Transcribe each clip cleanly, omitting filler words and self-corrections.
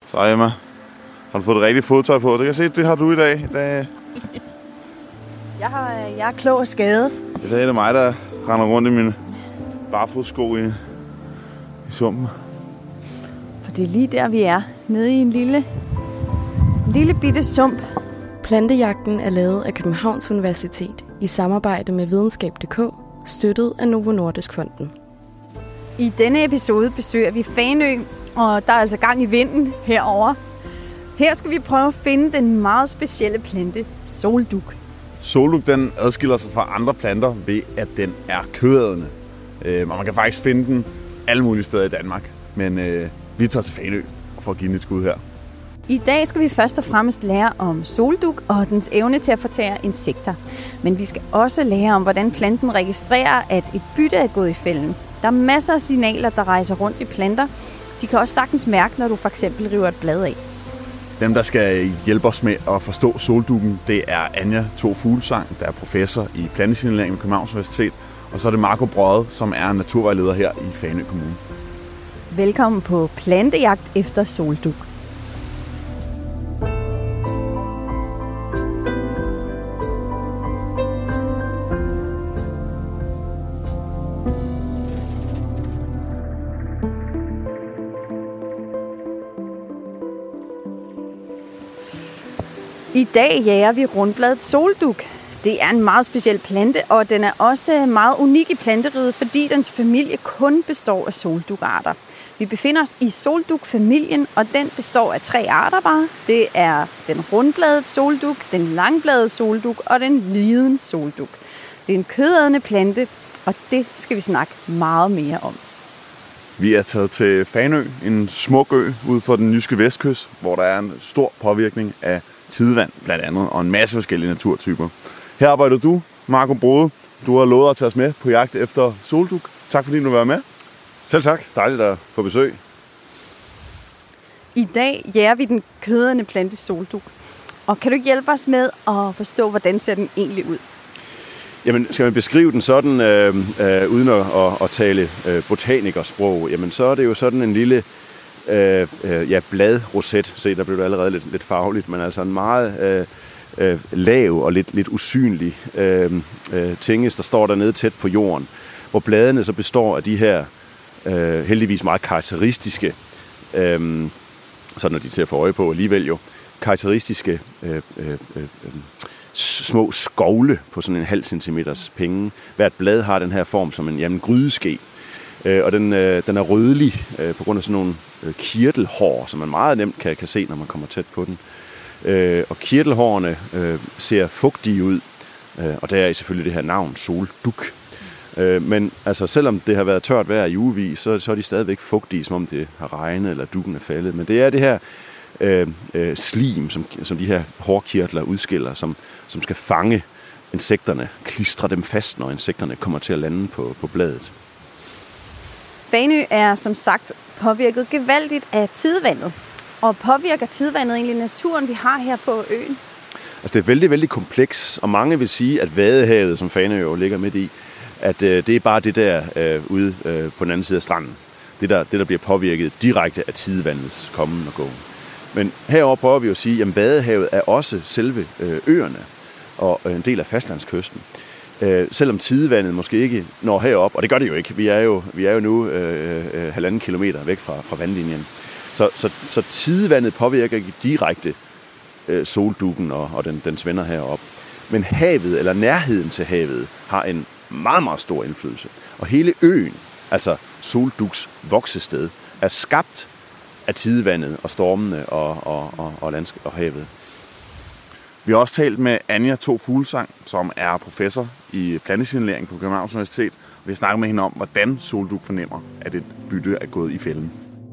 Så Emma, har du fået det rigtige fodtøj på? Det kan jeg se, det har du i dag. Jeg er klog og skade. I dag er det mig, der render rundt i mine barfodssko i sumpen. For det er lige der, vi er. Nede i en lille bitte sump. Plantejagten er lavet af Københavns Universitet i samarbejde med Videnskab.dk, støttet af Novo Nordisk Fonden. I denne episode besøger vi Fanø, og der er altså gang i vinden herover. Her skal vi prøve at finde den meget specielle plante, soldug. Soldug, den adskiller sig fra andre planter ved, at den er kødædende. Og man kan faktisk finde den alle mulige steder i Danmark. Men vi tager til Fanø for at give den et skud her. I dag skal vi først og fremmest lære om soldug og dens evne til at fortære insekter. Men vi skal også lære om, hvordan planten registrerer, at et bytte er gået i fælden. Der er masser af signaler, der rejser rundt i planter. De kan også sagtens mærke, når du for eksempel river et blad af. Dem, der skal hjælpe os med at forstå solduggen, det er Anja Thor Fuglsang, der er professor i plantesignalering ved Københavns Universitet. Og så er det Marco Brøde, som er naturvejleder her i Fanø Kommune. Velkommen på plantejagt efter soldug. I dag jager vi rundbladet soldug. Det er en meget speciel plante, og den er også meget unik i planteriget, fordi dens familie kun består af soldugarter. Vi befinder os i soldugfamilien, og den består af 3 arter bare. Det er den rundbladet soldug, den langbladet soldug og den liden soldug. Det er en kødædende plante, og det skal vi snakke meget mere om. Vi er taget til Fanø, en smuk ø ude for den jyske vestkyst, hvor der er en stor påvirkning af tidevand blandt andet, og en masse forskellige naturtyper. Her arbejder du, Marco Brode. Du har lovet at tage os med på jagt efter soldug. Tak fordi du var med. Selv tak. Dejligt at få besøg. I dag jager vi den kødædende plante soldug. Og kan du hjælpe os med at forstå, hvordan ser den egentlig ud? Jamen, skal man beskrive den sådan, uden at tale botanikersprog, jamen så er det jo sådan en lille bladroset. Se, der blev det allerede lidt farveligt, men altså en meget lav og lidt usynlig tingest, der står dernede tæt på jorden, hvor bladene så består af de her heldigvis meget karakteristiske, sådan når de til at få øje på alligevel jo, karakteristiske små skovle på sådan en halv centimeters penge. Hvert blad har den her form som en grydeske, og den er rødlig på grund af sådan nogle kirtelhår, som man meget nemt kan se, når man kommer tæt på den. Og kirtelhårene ser fugtige ud, og der er selvfølgelig det her navn, soldug. Men altså, selvom det har været tørt vejr i ugevis, så er de stadigvæk fugtige, som om det har regnet eller duggen er faldet. Men det er det her slim, som de her hårkirtler udskiller, som skal fange insekterne, klistre dem fast, når insekterne kommer til at lande på bladet. Fanø er som sagt påvirket gevaldigt af tidevandet. Og påvirker tidevandet egentlig naturen, vi har her på øen? Altså, det er vældig, vældig kompleks, og mange vil sige, at Vadehavet, som Fanø jo ligger midt i, at det er bare det der ude på den anden side af stranden. Det der bliver påvirket direkte af tidevandets kommen og gåen. Men herover prøver vi jo at sige, at Vadehavet er også selve øerne og en del af fastlandskysten. Selvom tidevandet måske ikke når herop, og det gør det jo ikke. Vi er jo nu 1,5 kilometer væk fra vandlinjen. Så tidevandet påvirker ikke direkte solduggen og dens venner herop. Men havet, eller nærheden til havet, har en meget, meget stor indflydelse. Og hele øen, altså soldugs voksested, er skabt af tidevandet og stormene og havet. Vi har også talt med Anja Thor Fuglsang, som er professor i plantesignalering på Københavns Universitet. Vi har snakket med hende om, hvordan soldug fornemmer, at et bytte er gået i fælden.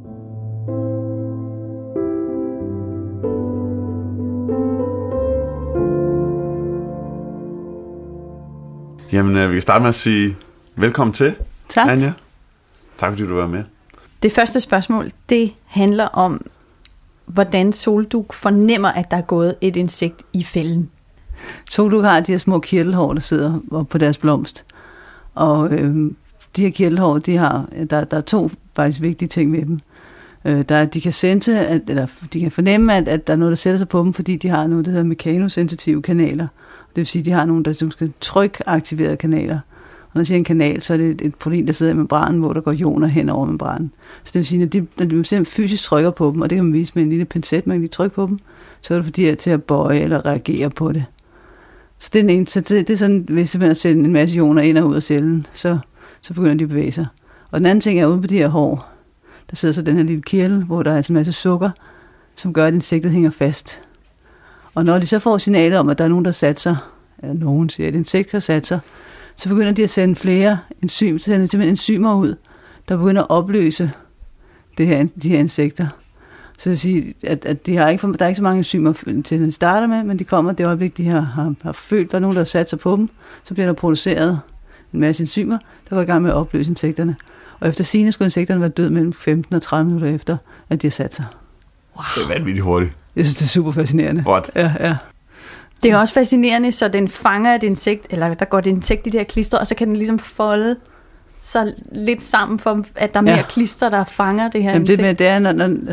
Jamen, vi kan starte med at sige velkommen til, tak. Anja. Tak fordi du var med. Det første spørgsmål, det handler om, hvordan soldug fornemmer, at der er gået et insekt i fælden. Soldug har de her små kirtelhår, der sidder på deres blomst. Og de her kirtelhår, der er 2 faktisk vigtige ting med dem. De kan sense, eller de kan fornemme, at der er noget, der sætter sig på dem, fordi de har noget, der hedder mekanosensitive kanaler. Det vil sige, at de har nogle, der skal trykaktiverede kanaler. Og når jeg siger en kanal, så er det et protein, der sidder i membranen, hvor der går ioner hen over membranen. Så det vil sige, at når de simpelthen fysisk trykker på dem, og det kan man vise med en lille pincet, man kan lige trykke på dem, så er det fordi, at er til at bøje eller reagere på det. Så det er, det er sådan, hvis man sender en masse ioner ind og ud af cellen, så begynder de at bevæge sig. Og den anden ting er ude på de her hår. Der sidder så den her lille kirtel, hvor der er en masse sukker, som gør, at insektet hænger fast. Og når de så får signalet om, at der er nogen, der sat sig, eller nogen siger, at insekt har sat sig, så begynder de at sende flere enzymer ud, der begynder at opløse de her insekter. Så det vil sige, at der er ikke så mange enzymer til at starte med, men de kommer det øjeblik, de har følt, der er nogen, der har sat sig på dem, så bliver der produceret en masse enzymer, der går i gang med at opløse insekterne. Og efter sigende skulle insekterne være død mellem 15 og 30 minutter efter, at de har sat sig. Wow. Det er vanvittigt hurtigt. Jeg synes, det er super fascinerende. What? Ja. Det er også fascinerende, så den fanger et insekt, eller der går et insekt i det her klister, og så kan den ligesom folde sig lidt sammen, for at der er mere klister, der fanger det her insekt. Det er,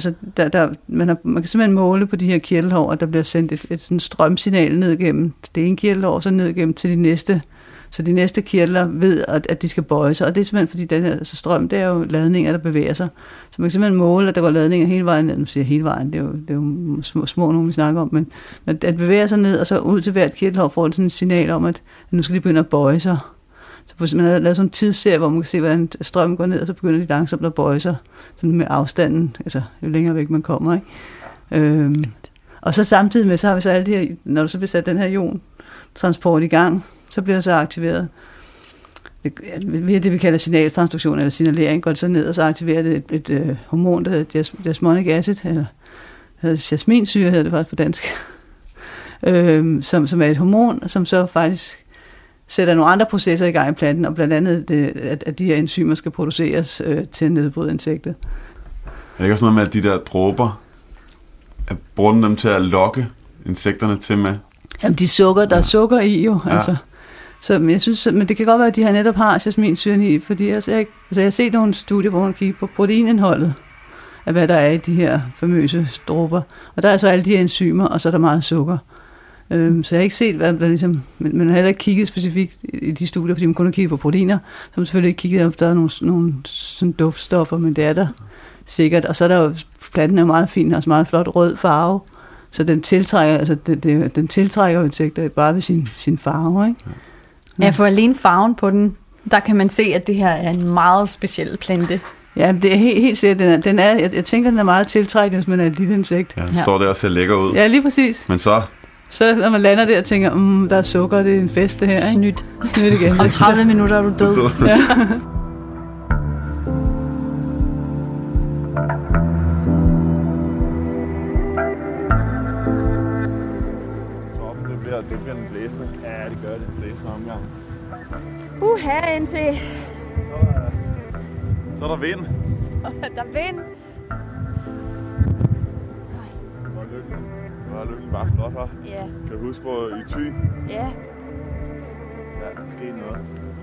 man kan simpelthen måle på de her kirtelhår, at der bliver sendt et sådan strømsignal ned gennem det ene kirtelhår, så ned gennem til de næste. Så de næste kirtler ved, at de skal bøje sig, og det er simpelthen fordi den her strøm, det er jo ladninger, der bevæger sig. Så man kan simpelthen måle, at der går ladninger hele vejen ned. Nu siger hele vejen, det er jo små nogle, vi snakker om, men at bevæger sig ned, og så ud til hvert kirtelhår får det sådan et signal om, at nu skal de begynde at bøje sig. Så man har lavet sådan en tidsserie, hvor man kan se, hvordan strømmen går ned, og så begynder de langsomt at bøje sig, sådan med afstanden, altså jo længere væk man kommer, ikke? Og så samtidig med, så har vi så alle de her, når der så bliver sat den her iontransport i gang, så bliver det så aktiveret. Via det, vi kalder signaltransduktion eller signalering, går det så ned, og så aktiverer det et hormon, der hedder jasmonic acid, eller jasminsyre hedder det faktisk på dansk, som er et hormon, som så faktisk sætter nogle andre processer i gang i planten, og blandt andet, at de her enzymer skal produceres til at nedbryde insektet. Er det ikke også noget med, at de der dråber, bruger dem til at lokke insekterne til med? Jamen, der er sukker i jo, altså. Så jeg synes, men det kan godt være, at de her netop har jasminsyren i, fordi jeg har set nogle studier, hvor man kigger på proteinindholdet af, hvad der er i de her famøse dråber. Og der er så alle de her enzymer, og så er der meget sukker. Så jeg har ikke set, hvad der ligesom, men man har heller ikke kigget specifikt i de studier, fordi man kun har kigget på proteiner, så man selvfølgelig ikke kigget, om der er nogle sådan duftstoffer, men det er der sikkert. Og så er der jo, planten er meget fin, og meget flot rød farve, så den tiltrækker, altså den tiltrækker insekter bare ved sin farve, ikke? Ja, for alene farven på den, der kan man se, at det her er en meget speciel plante. Ja, det er helt sikkert. Jeg tænker, den er meget tiltrækkende, hvis man er et lille insekt. Ja, den står der og ser lækker ud. Ja, lige præcis. Men så når man lander der og tænker, der er sukker, det er en fest det her, ikke? Snydt igen. Om 30 minutter er du død. Ja. Det bliver den blæsende. Ja, det gør det. Blæsende omgang. Indtil. Så er der vind. Der er vind. Hvor er lykken bare flot, hva'? Ja. Kan du huske, hvor i Thy? Ja. Ja, der skete noget.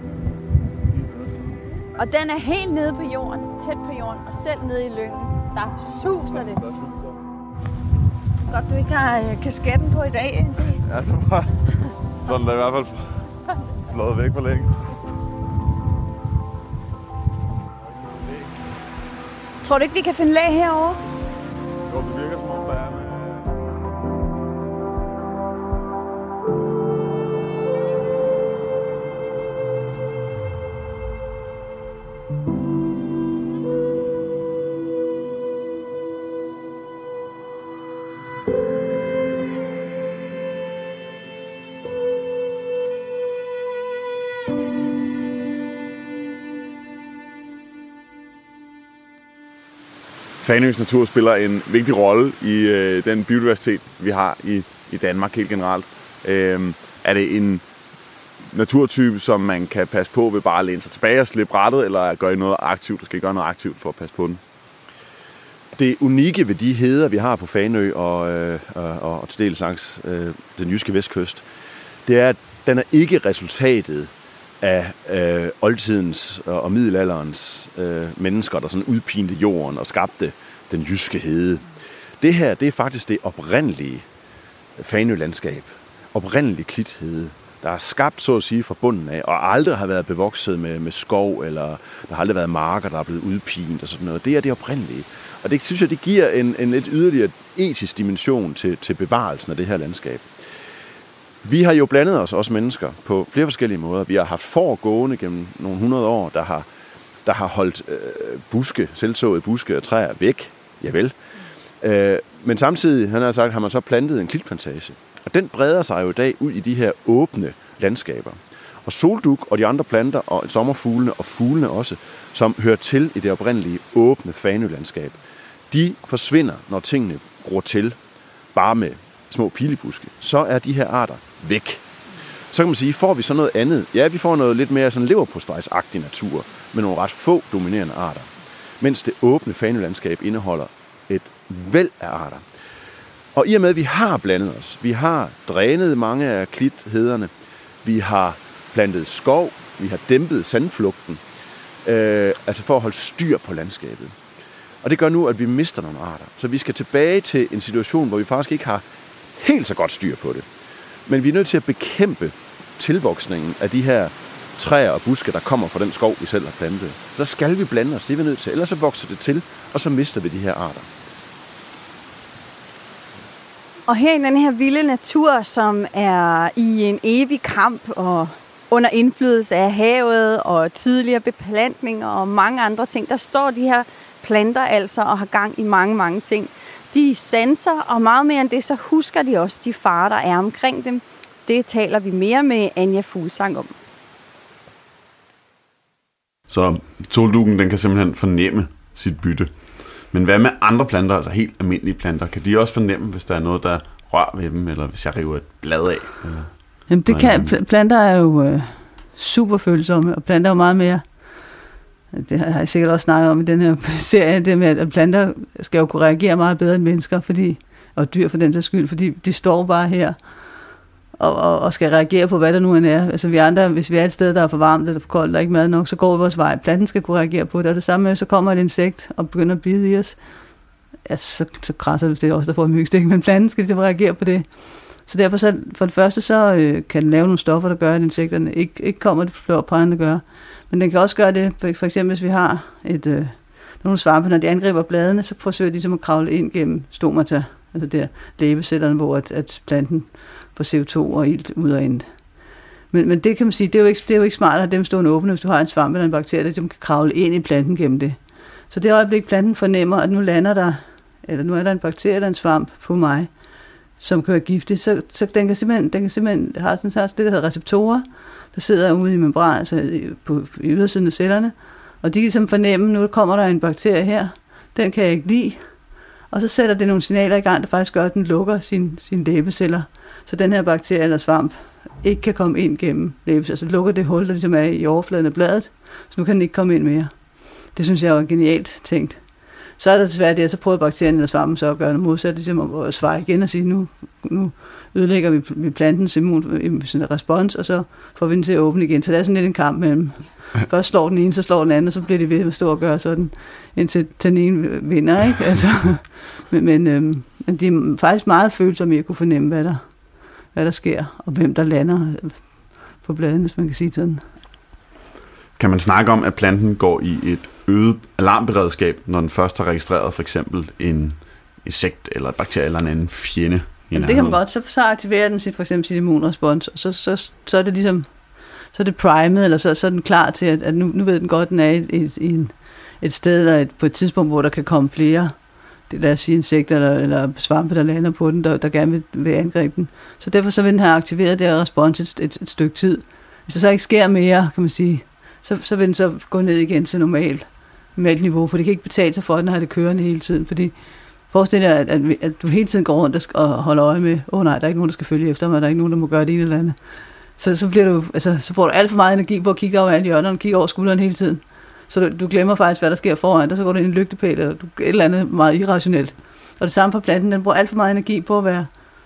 Og den er helt nede på jorden, tæt på jorden, og selv nede i lyngen. Der suser det. Godt, du ikke har kasketten på i dag, indtil. Ja, så er den da i hvert fald flået væk for længst. Tror du ikke, vi kan finde lag herovre? Jo, det virker som om, der er Fanøs Natur spiller en vigtig rolle i den biodiversitet, vi har i Danmark helt generelt. Er det en naturtype, som man kan passe på ved bare at læne sig tilbage og slippe rattet, eller gør I noget aktivt, skal I gøre noget aktivt for at passe på den? Det unikke ved de heder, vi har på Fanø og til dels langs den jyske vestkyst, det er, at den er ikke resultatet af oldtidens og middelalderens mennesker, der sådan udpinte jorden og skabte den jyske hede. Det her, det er faktisk det oprindelige Fanø-landskab. Oprindelig klithede, der er skabt, så at sige, fra bunden af, og aldrig har været bevokset med skov, eller der har aldrig været marker, der er blevet udpint og sådan noget. Det er det oprindelige. Og det synes jeg, det giver en lidt yderligere etisk dimension til bevarelsen af det her landskab. Vi har jo blandet os mennesker på flere forskellige måder. Vi har haft gående gennem nogle 100 år, der har holdt selvsåede buske og træer væk. Javel. Men samtidig, han har sagt, har man så plantet en klitplantage. Og den breder sig jo i dag ud i de her åbne landskaber. Og soldug og de andre planter, og sommerfuglene og fuglene også, som hører til i det oprindelige åbne Fanø-landskab, de forsvinder, når tingene gror til, bare med små pilebuske. Så er de her arter væk. Så kan man sige, får vi så noget andet? Ja, vi får noget lidt mere sådan leverpostejsagtig natur, med nogle ret få dominerende arter. Mens det åbne Fanø-landskab indeholder et væld af arter. Og i og med, at vi har blandet os, vi har drænet mange af klithederne, vi har plantet skov, vi har dæmpet sandflugten, altså for at holde styr på landskabet. Og det gør nu, at vi mister nogle arter. Så vi skal tilbage til en situation, hvor vi faktisk ikke har helt så godt styr på det. Men vi er nødt til at bekæmpe tilvoksningen af de her træer og buske, der kommer fra den skov, vi selv har plantet. Så skal vi blande os, det er vi nødt til. Ellers så vokser det til, og så mister vi de her arter. Og her i den her vilde natur, som er i en evig kamp og under indflydelse af havet og tidligere beplantninger og mange andre ting, der står de her planter altså og har gang i mange, mange ting. De sanser, og meget mere end det, så husker de også de farer, der er omkring dem. Det taler vi mere med Anja Fuglsang om. Så soldukken, den kan simpelthen fornemme sit bytte. Men hvad med andre planter, altså helt almindelige planter? Kan de også fornemme, hvis der er noget, der rører ved dem, eller hvis jeg river et blad af? Eller jamen det kan, planter er jo super følsomme, og planter er jo meget mere, det har jeg sikkert også snakket om i den her serie, det med, at planter skal jo kunne reagere meget bedre end mennesker, og dyr for den sags skyld, fordi de står bare her, og skal reagere på, hvad der nu end er. Altså vi andre, hvis vi er et sted, der er for varmt eller for koldt, der er ikke mad nok, så går vi vores vej. Planten skal kunne reagere på det, og det samme med, så kommer et insekt og begynder at bide i os. Ja, så krasser det også, der får en mygstik, men planten skal ligesom reagere på det. Så derfor, så, for det første, så kan den lave nogle stoffer, der gør, at insekterne ikke kommer det på plejen, der gør. Men den kan også gøre det, for eksempel hvis vi har nogle svampe, når de angriber bladene, så forsøger de ligesom at kravle ind gennem stomata, altså der læbecellerne, hvor at planten får CO2 og ilt ud og ind. Men det kan man sige, det er jo ikke smart at have dem stående åbne, hvis du har en svamp eller en bakterie, der kan kravle ind i planten gennem det. Så det øjeblik, planten fornemmer, at nu lander der, eller nu er der en bakterie eller en svamp på mig, som kan være giftig, så den kan simpelthen har sådan det, der hedder receptorer, der sidder ude i membran, altså i ydersiden af cellerne, og de kan ligesom fornemme, nu kommer der en bakterie her, den kan jeg ikke lide, og så sætter det nogle signaler i gang, der faktisk gør, at den lukker sine læbeceller, så den her bakterie eller svamp ikke kan komme ind gennem læbeceller, altså lukker det hul, der ligesom er i overfladen af bladet, så nu kan den ikke komme ind mere. Det synes jeg var genialt tænkt. Så er der desværre det, at så prøver bakterien eller svampen så at gøre noget modsat, ligesom at svare igen og sige, nu ødelægger vi plantens immunrespons, og så får vi den til at åbne igen. Så det er sådan lidt en kamp mellem, først slår den ene, så slår den anden, og så bliver det ved at stå og gøre sådan, indtil den ene vinder, ikke? Altså, men de er faktisk meget følsomme i at kunne fornemme, hvad der sker, og hvem der lander på bladene, hvis man kan sige sådan. Kan man snakke om, at planten går i et øget alarmberedskab, når den først har registreret for eksempel en insekt eller et bakterie eller en anden fjende? Jamen, det kan man godt. Så aktiverer den for eksempel sit immunrespons, og så er det ligesom, så er det primet, eller så er den klar til, at nu ved den godt, at den er i et sted, eller på et tidspunkt, hvor der kan komme flere, lad os sige insekter eller svampe, der lander på den, der gerne vil angribe den. Så derfor så vil den have aktiveret det her respons et stykke tid. Hvis der så ikke sker mere, kan man sige, så vil den så gå ned igen til normalt niveau, for det kan ikke betale sig for, at den har det kørende hele tiden, fordi forestil dig, at du hele tiden går rundt og holder øje med, nej, der er ikke nogen, der skal følge efter mig, der er ikke nogen, der må gøre det ene eller andet. Så bliver du, altså, så får du alt for meget energi på at kigge over alle hjørnerne og kigge over skulderen hele tiden. Så du glemmer faktisk, hvad der sker foran dig, så går du ind i en lygtepæl, eller et eller andet meget irrationelt. Og det samme for planten, den bruger alt for meget energi på at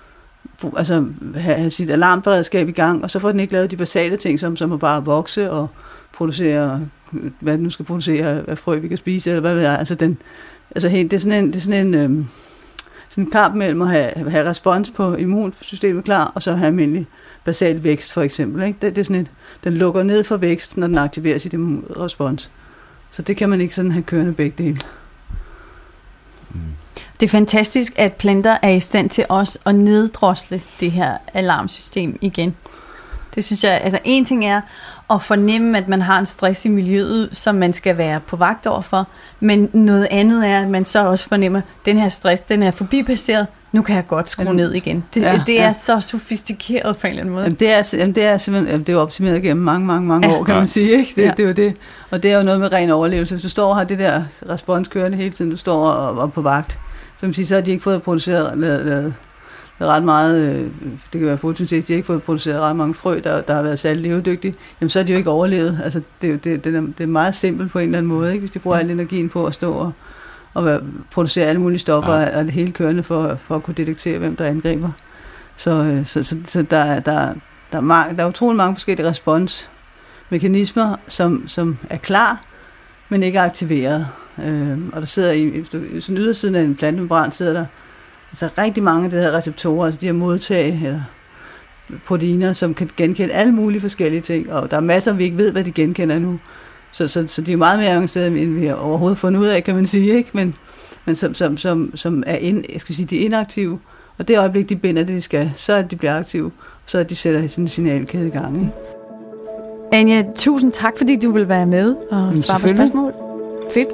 have sit alarmberedskab i gang, og så får den ikke lavet de basale ting, som at bare vokse og producere, hvad den nu skal producere af frø, vi kan spise, eller hvad ved jeg. Altså Altså det er sådan en kamp mellem at have respons på immunsystemet klar, og så have almindelig basal vækst, for eksempel. Ikke? Det er sådan den lukker ned for vækst, når den aktiverer sit immunrespons. Så det kan man ikke sådan have kørende begge dele. Det er fantastisk, at planter er i stand til også at neddrosle det her alarmsystem igen. Det synes jeg, altså en ting er at fornemme, at man har en stress i miljøet, som man skal være på vagt overfor, men noget andet er, at man så også fornemmer, at den her stress, den er forbipasseret, nu kan jeg godt skrue ned igen. Det er så sofistikeret på en eller anden måde. Jamen, det er simpelthen, det er optimeret gennem mange år, kan man sige. Ikke? Det er jo det. Og det er jo noget med ren overlevelse. Hvis du står og har det der respons kørende hele tiden, du står og på vagt, så har de ikke fået produceret ret meget, det kan være fotosyntetisk, de har ikke fået produceret ret mange frø, der har været særligt levedygtige, jamen så er de jo ikke overlevet. Altså, det er meget simpelt på en eller anden måde, ikke? Hvis de bruger al energien på at stå og producere alle mulige stoffer, og det hele kørende for at kunne detektere, hvem der angriber. Så der er utrolig mange forskellige responsmekanismer, som er klar, men ikke er aktiveret. Og der sidder i sådan ydersiden af en plantemembran, sidder der altså rigtig mange af de her receptorer, altså de her modtag eller proteiner, som kan genkende alle mulige forskellige ting, og der er masser, vi ikke ved, hvad de genkender nu. Så de er meget mere avancerede, end vi har overhovedet fundet ud af, kan man sige, ikke? Men som er de er inaktive, og det øjeblik, de binder det, de skal, så er de bliver aktive, og så er de sætter sådan en signalkæde i gang. Ikke? Anja, tusind tak, fordi du vil være med og svare på spørgsmål. Fedt.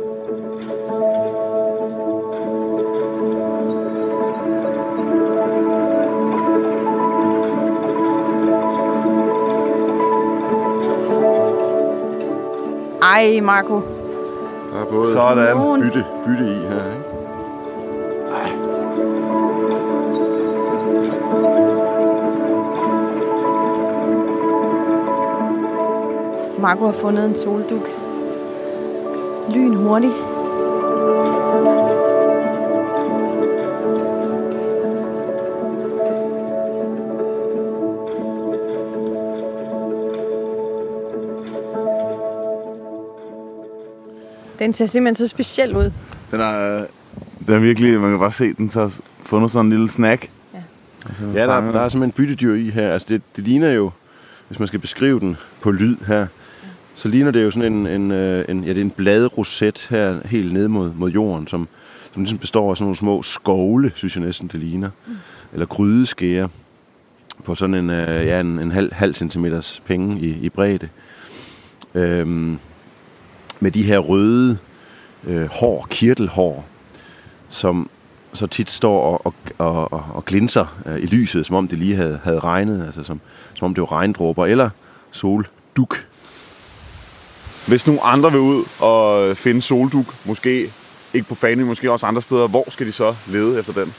Ej, Marco. Der er både sådan bytte i her, ikke? Ej. Marco har fundet en soldug. Lyn hurtigt. Den ser simpelthen så speciel ud. Den er virkelig, man kan bare se, den har fundet sådan en lille snack. Ja, der er simpelthen byttedyr i her. Altså det ligner jo, hvis man skal beskrive den på lyd her, så ligner det jo sådan en bladroset her helt ned mod jorden, som ligesom består af sådan nogle små skovle, synes jeg næsten det ligner. Eller grydeskære på sådan en halv centimeters penge i bredde. Med de her røde kirtelhår, som så tit står og glinser i lyset, som om det lige havde regnet, altså som om det var regndråber eller solduk. Hvis nogle andre vil ud og finde solduk, måske ikke på Fanø, måske også andre steder, hvor skal de så lede efter den?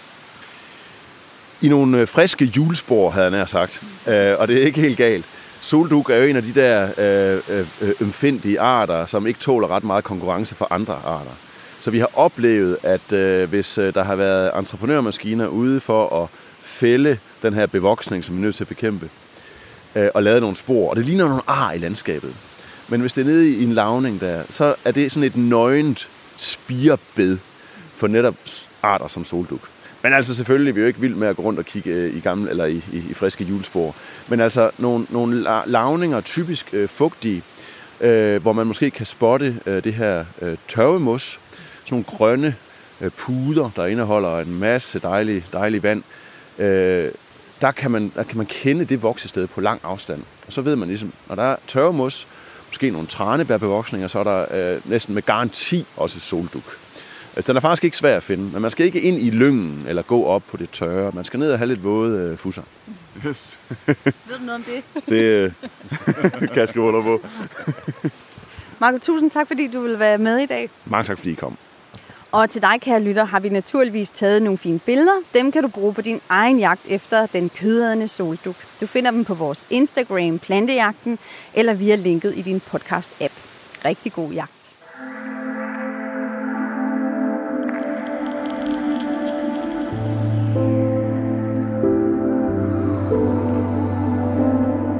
I nogle friske hjulspor, havde jeg nær sagt, og det er ikke helt galt. Solduk er jo en af de der ømfindtige arter, som ikke tåler ret meget konkurrence fra andre arter. Så vi har oplevet, at hvis der har været entreprenørmaskiner ude for at fælde den her bevoksning, som vi er nødt til at bekæmpe, og lave nogle spor, og det ligner nogle ar i landskabet. Men hvis det er nede i en lavning der, så er det sådan et nøgent spirebed for netop arter som solduk. Men altså selvfølgelig, vi er jo ikke vildt med at gå rundt og kigge i gamle eller i friske hjulspor. Men altså nogle lavninger, typisk fugtige, hvor man måske kan spotte det her tørvemos, sådan nogle grønne puder, der indeholder en masse dejlig vand. Der kan man kende det voksested på lang afstand. Og så ved man ligesom, når der er tørvemos, måske nogle tranebærbevoksninger, så er der næsten med garanti også solduk. Altså, den er faktisk ikke svær at finde, men man skal ikke ind i lyngen eller gå op på det tørre. Man skal ned og have lidt våde fusser. Yes. Ved du noget om det? Det kan jeg skrive under på. Marco, tusind tak, fordi du vil være med i dag. Mange tak, fordi I kom. Og til dig, kære lytter, har vi naturligvis taget nogle fine billeder. Dem kan du bruge på din egen jagt efter den kødædende solduk. Du finder dem på vores Instagram, Plantejagten, eller via linket i din podcast-app. Rigtig god jagt.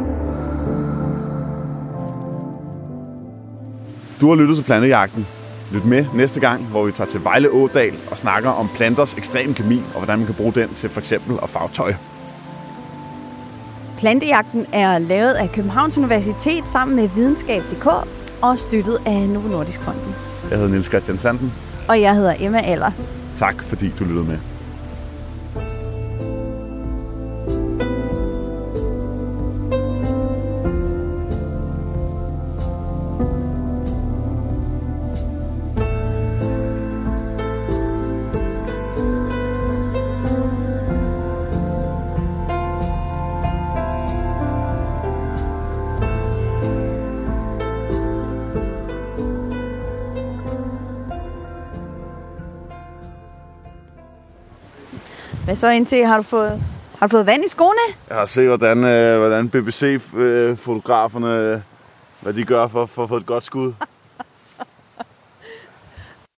Du har lyttet til Plantejagten. Lyt med næste gang, hvor vi tager til Vejle Ådal og snakker om planters ekstrem kemi, og hvordan man kan bruge den til for eksempel at farve tøj. Plantejagten er lavet af Københavns Universitet sammen med Videnskab.dk og støttet af Novo Nordisk Fonden. Jeg hedder Niels Christian Sanden. Og jeg hedder Emma Aller. Tak fordi du lyttede med. Hvad så indtil? Har du fået vand i skoene? Jeg har set, hvordan BBC-fotograferne, hvad de gør for at få et godt skud.